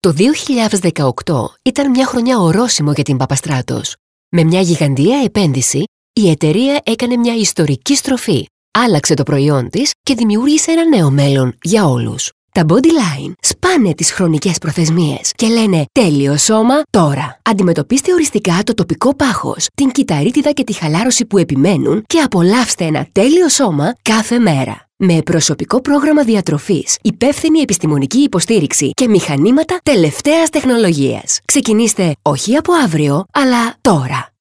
Το 2018 ήταν μια χρονιά ορόσημο για την Παπαστράτος. Με μια γιγαντιαία επένδυση, η εταιρεία έκανε μια ιστορική στροφή, άλλαξε το προϊόν της και δημιούργησε ένα νέο μέλλον για όλους. Τα Bodyline σπάνε τις χρονικές προθεσμίες και λένε τέλειο σώμα τώρα. Αντιμετωπίστε οριστικά το τοπικό πάχος, την κυταρίτιδα και τη χαλάρωση που επιμένουν και απολαύστε ένα τέλειο σώμα κάθε μέρα. Με προσωπικό πρόγραμμα διατροφής, υπεύθυνη επιστημονική υποστήριξη και μηχανήματα τελευταίας τεχνολογίας. Ξεκινήστε όχι από αύριο, αλλά τώρα.